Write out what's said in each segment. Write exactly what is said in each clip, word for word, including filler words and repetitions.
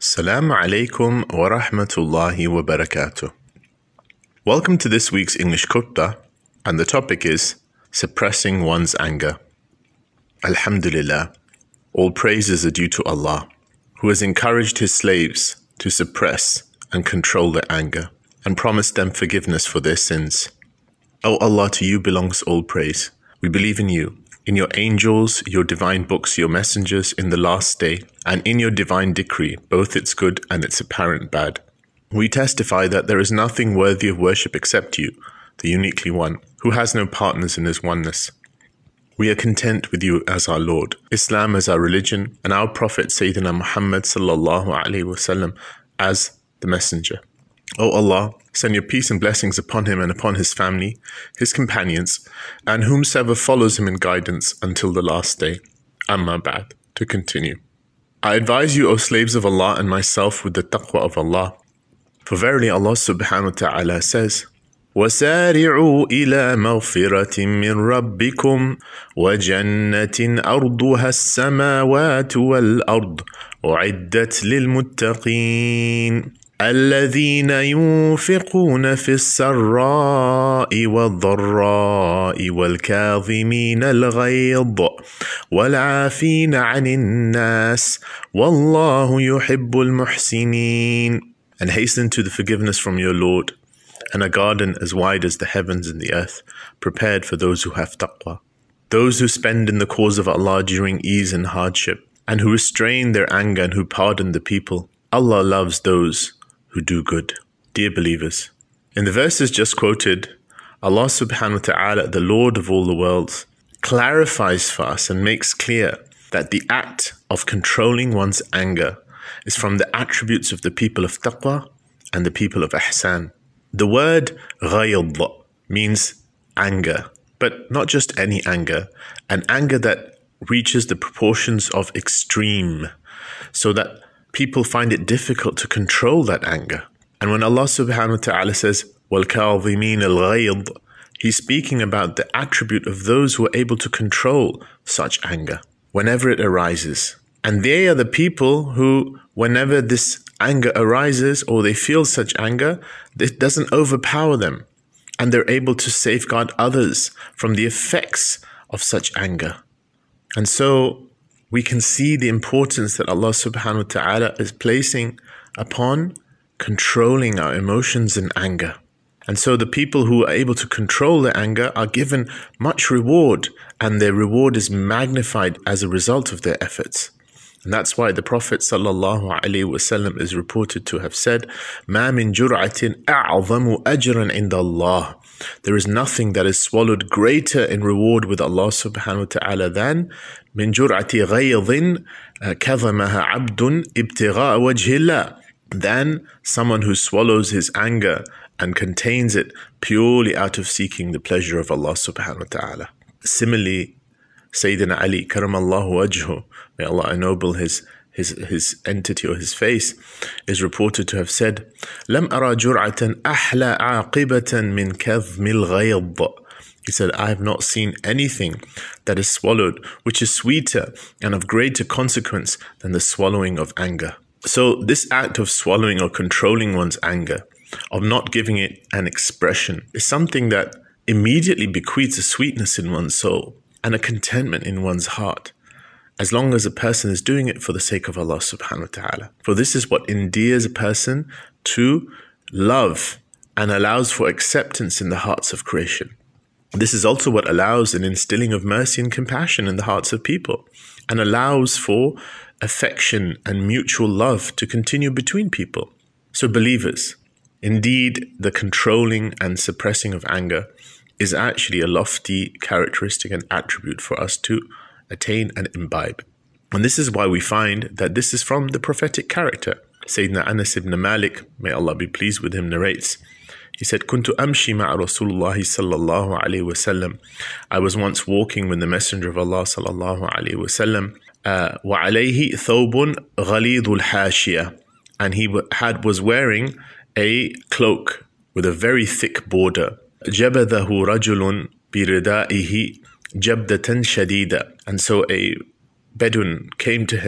Assalamu alaikum wa rahmatullahi wa barakatuh. Welcome to this week's English Khutbah, and the topic is suppressing one's anger. Alhamdulillah, all praises are due to Allah, who has encouraged His slaves to suppress and control their anger and promised them forgiveness for their sins. O Allah, to you belongs all praise. We believe in you, in your angels, your divine books, your messengers, in the last day, and in your divine decree, both its good and its apparent bad. We testify that there is nothing worthy of worship except you, the uniquely one, who has no partners in his oneness. We are content with you as our Lord, Islam as our religion, and our Prophet Sayyidina Muhammad sallallahu alaihi wasallam as the messenger. O Allah, send your peace and blessings upon him and upon his family, his companions, and whomsoever follows him in guidance until the last day. Amma ba'd. To continue. I advise you, O slaves of Allah, and myself with the taqwa of Allah. For verily Allah subhanahu wa ta'ala says, وَسَارِعُوا إِلَى مَغْفِرَةٍ مِّن رَبِّكُمْ وَجَنَّةٍ أَرْضُهَا السَّمَاوَاتُ وَالْأَرْضُ أُعِدَّتْ لِلْمُتَّقِينَ الذين ينفقون في السراء والضراء والكاظمين الغيظ والعافين عن الناس والله يحب المحسنين. And hasten to the forgiveness from your Lord, and a garden as wide as the heavens and the earth, prepared for those who have taqwa, those who spend in the cause of Allah during ease and hardship, and who restrain their anger and who pardon the people. Allah loves those who do good. Dear believers, in the verses just quoted, Allah subhanahu wa ta'ala, the Lord of all the worlds, clarifies for us and makes clear that the act of controlling one's anger is from the attributes of the people of taqwa and the people of ihsan. The word ghayd means anger, but not just any anger, an anger that reaches the proportions of extreme, so that people find it difficult to control that anger. And when Allah subhanahu wa ta'ala says, وَالْكَاظِمِينَ الْغَيْظِ, He's speaking about the attribute of those who are able to control such anger whenever it arises. And they are the people who, whenever this anger arises or they feel such anger, it doesn't overpower them. And they're able to safeguard others from the effects of such anger. And so, we can see the importance that Allah subhanahu wa ta'ala is placing upon controlling our emotions and anger. And so the people who are able to control their anger are given much reward, and their reward is magnified as a result of their efforts. And that's why the Prophet sallallahu alaihi wasallam is reported to have said, مَا مِن جُرْعَةٍ أَعْظَمُ أَجْرًا عِنْدَ اللَّهِ. There is nothing that is swallowed greater in reward with Allah subhanahu wa ta'ala than مِن جُرْعَةِ غَيْظٍ كَظَمَهَا عَبْدٌ ابْتِغَاءَ وَجْهِ اللَّهِ, than someone who swallows his anger and contains it purely out of seeking the pleasure of Allah subhanahu wa ta'ala. Similarly, Sayyidina Ali, karamallahu wajhu, may Allah ennoble his, his, his entity or his face, is reported to have said, لَمْ أَرَى جُرْعَةً أَحْلَى عَاقِبَةً مِنْ كَظْمِ الْغَيْظِ. He said, I have not seen anything that is swallowed which is sweeter and of greater consequence than the swallowing of anger. So this act of swallowing or controlling one's anger, of not giving it an expression, is something that immediately bequeaths a sweetness in one's soul and a contentment in one's heart, as long as a person is doing it for the sake of Allah subhanahu wa ta'ala. For this is what endears a person to love and allows for acceptance in the hearts of creation. This is also what allows an instilling of mercy and compassion in the hearts of people, and allows for affection and mutual love to continue between people. So believers, indeed, the controlling and suppressing of anger is actually a lofty characteristic and attribute for us to attain and imbibe. And this is why we find that this is from the prophetic character. Sayyidina Anas ibn Malik, may Allah be pleased with him, narrates, he said, كنت أمشي مع رسول الله صلى الله عليه وسلم. I was once walking with the Messenger of Allah صلى الله عليه وسلم, uh, وعليه ثوب غليظ الحاشية, and he had was wearing a cloak with a very thick border. جبذه رجل بردائه جبدة شديدة. And so a Bedouin came to him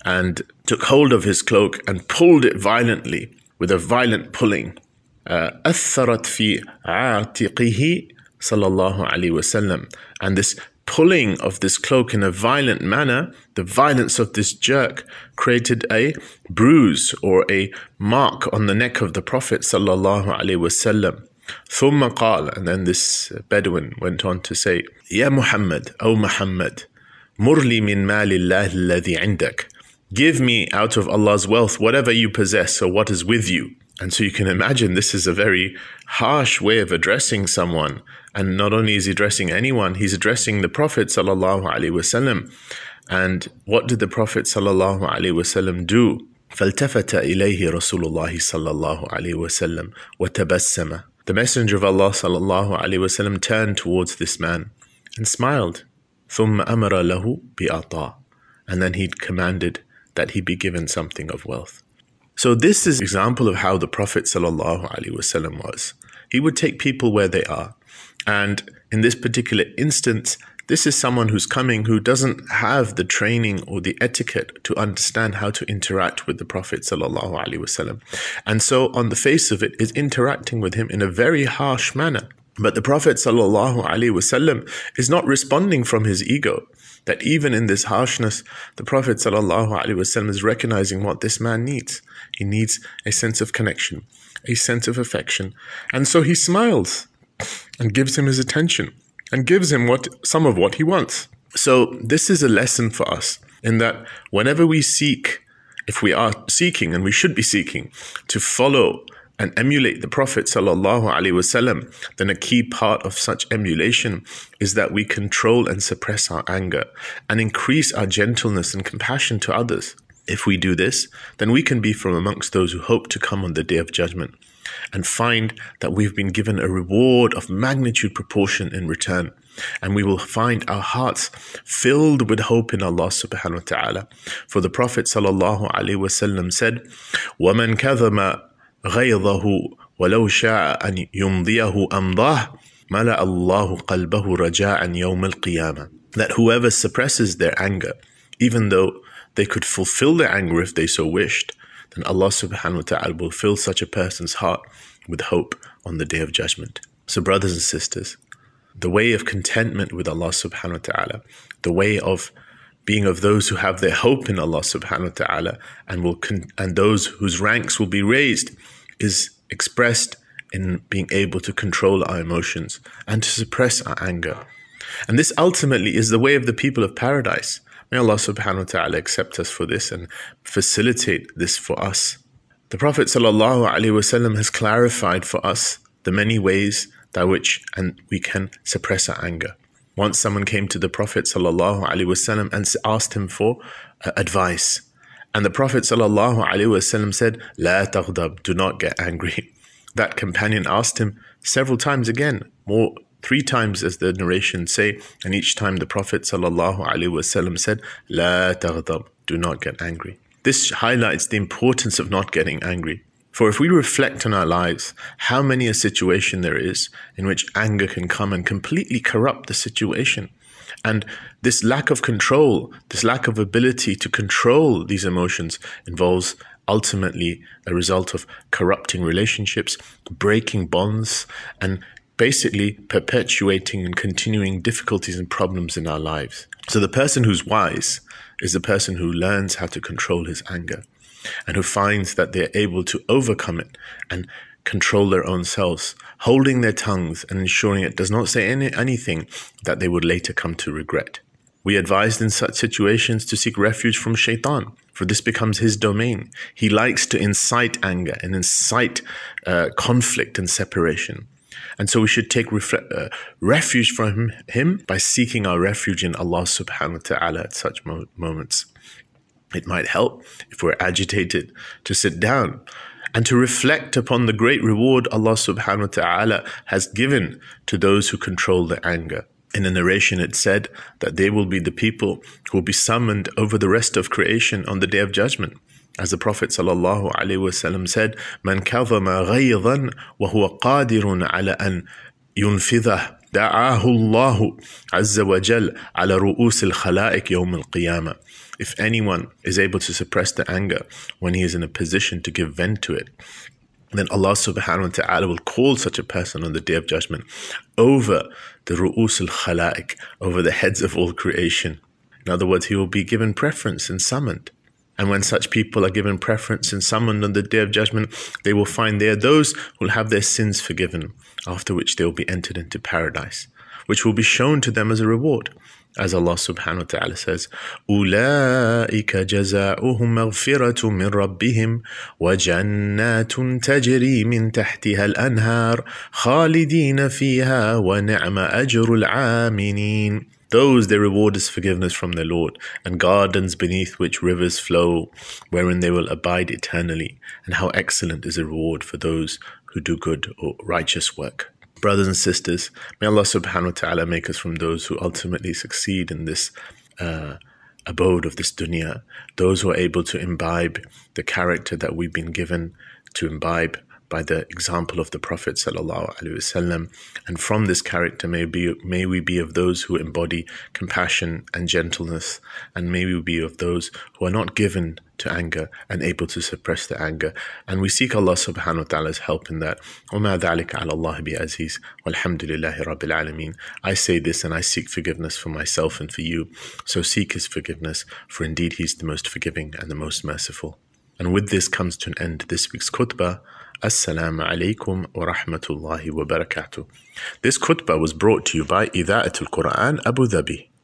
and took hold of his cloak and pulled it violently with a violent pulling. أثرت في عاتقه صلى الله عليه وسلم. And this pulling of this cloak in a violent manner, the violence of this jerk created a bruise or a mark on the neck of the Prophet صلى الله عليه وسلم. ثم قال, and then this Bedouin went on to say, يا محمد, O Muhammad, مرلي من مال الله الذي عندك. Give me out of Allah's wealth whatever you possess or what is with you. And so you can imagine this is a very harsh way of addressing someone. And not only is he addressing anyone, he's addressing the Prophet sallallahu alaihi wasallam. And what did the Prophet sallallahu alaihi wasallam do? فَالْتَفَتَ إِلَيْهِ رَسُولُ اللَّهِ صَلَّى اللَّهُ عَلَيْهِ وَسَلَّمَ وَتَبَسَّمَ. The Messenger of Allah sallallahu alaihi wasallam turned towards this man and smiled. ثُمَّ أَمَرَ لَهُ بِأَطَاءٍ. And then he commanded that he be given something of wealth. So this is an example of how the Prophet sallallahu alaihi wasallam was. He would take people where they are. And in this particular instance, this is someone who's coming who doesn't have the training or the etiquette to understand how to interact with the Prophet sallallahu alaihi wasallam. And so on the face of it is interacting with him in a very harsh manner. But the Prophet sallallahu alaihi wasallam is not responding from his ego. That even in this harshness, the Prophet sallallahu alaihi wasallam is recognizing what this man needs. He needs a sense of connection, a sense of affection. And so he smiles and gives him his attention and gives him what some of what he wants. So this is a lesson for us in that whenever we seek, if we are seeking, and we should be seeking, to follow and emulate the Prophet sallallahu alaihi wasallam, then a key part of such emulation is that we control and suppress our anger and increase our gentleness and compassion to others. If we do this, then we can be from amongst those who hope to come on the Day of Judgment and find that we've been given a reward of magnitude proportion in return. And we will find our hearts filled with hope in Allah subhanahu wa ta'ala. For the Prophet sallallahu alaihi wasallam said, وَمَنْ كَذَمَ غَيْظَهُ وَلَوْ شَاءَ أَنْ يُمْضِيَهُ أَمْضَاهُ مَلَأَ اللَّهُ قَلْبَهُ رَجَاءً يَوْمَ الْقِيَامَةِ. That whoever suppresses their anger, even though they could fulfill their anger if they so wished, then Allah subhanahu wa ta'ala will fill such a person's heart with hope on the Day of Judgment. So brothers and sisters, the way of contentment with Allah subhanahu wa ta'ala, the way of being of those who have their hope in Allah subhanahu wa ta'ala and will con- and those whose ranks will be raised, is expressed in being able to control our emotions and to suppress our anger. And this ultimately is the way of the people of paradise. May Allah subhanahu wa ta'ala accept us for this and facilitate this for us. The Prophet sallallahu alaihi wasallam has clarified for us the many ways by which and we can suppress our anger. Once someone came to the Prophet sallallahu alaihi wasallam and asked him for uh, advice. And the Prophet sallallahu alaihi wasallam said, "La taghdab, do not get angry." That companion asked him several times again, more three times as the narrations say, and each time the Prophet sallallahu alaihi wasallam said, "La taghdab, do not get angry." This highlights the importance of not getting angry. For if we reflect on our lives, how many a situation there is in which anger can come and completely corrupt the situation. And this lack of control, this lack of ability to control these emotions involves ultimately a result of corrupting relationships, breaking bonds, and basically perpetuating and continuing difficulties and problems in our lives. So the person who's wise is the person who learns how to control his anger and who finds that they're able to overcome it and control their own selves, holding their tongues and ensuring it does not say any, anything that they would later come to regret. We advised in such situations to seek refuge from shaitan, for this becomes his domain. He likes to incite anger and incite uh, conflict and separation. And so we should take refle- uh, refuge from him by seeking our refuge in Allah subhanahu wa ta'ala at such mo- moments. It might help if we're agitated to sit down and to reflect upon the great reward Allah subhanahu wa ta'ala has given to those who control their anger. In a narration it said that they will be the people who will be summoned over the rest of creation on the Day of Judgment. As the Prophet sallallahu alaihi wasallam said, "Man kadhama ghayzan wa huwa qadirun ala an yunfidhah, da'ahu Allahu azza wa jal ala ru'us al-khalaiq yawm al-qiyamah." If anyone is able to suppress the anger when he is in a position to give vent to it, then Allah subhanahu wa ta'ala will call such a person on the Day of Judgment over the ru'us al-khalaiq, over the heads of all creation. In other words, he will be given preference and summoned. And when such people are given preference and summoned on the Day of Judgment, they will find there those who will have their sins forgiven, after which they will be entered into paradise, which will be shown to them as a reward. As Allah subhanahu wa ta'ala says, أُولَٰئِكَ جَزَاؤُهُمْ مَغْفِرَةٌ مِّن رَبِّهِمْ وَجَنَّاتٌ تَجْرِي مِن تَحْتِهَا الْأَنْهَارُ خَالِدِينَ فِيهَا وَنِعْمَ أَجْرُ الْعَامِلِينَ. Those their reward is forgiveness from their Lord, and gardens beneath which rivers flow, wherein they will abide eternally. And how excellent is the reward for those who do good or righteous work. Brothers and sisters, may Allah subhanahu wa ta'ala make us from those who ultimately succeed in this uh, abode of this dunya, those who are able to imbibe the character that we've been given to imbibe by the example of the Prophet sallallahu alaihi wasallam, and from this character may be may we be of those who embody compassion and gentleness, and may we be of those who are not given to anger and able to suppress the anger, and we seek Allah subhanahu wa ta'ala's help in that. وَمَا ذَلِكَ عَلَى اللَّهِ بِعَزِيزٍ وَالْحَمْدُ لِلَّهِ رَبِّ الْعَالَمِينَ. I say this and I seek forgiveness for myself and for you, so seek His forgiveness, for indeed He is the most forgiving and the most merciful. And with this comes to an end this week's khutbah. Assalamu alaikum wa rahmatullahi wa barakatuh. This khutbah was brought to you by Idha'atul Quran Abu Dhabi.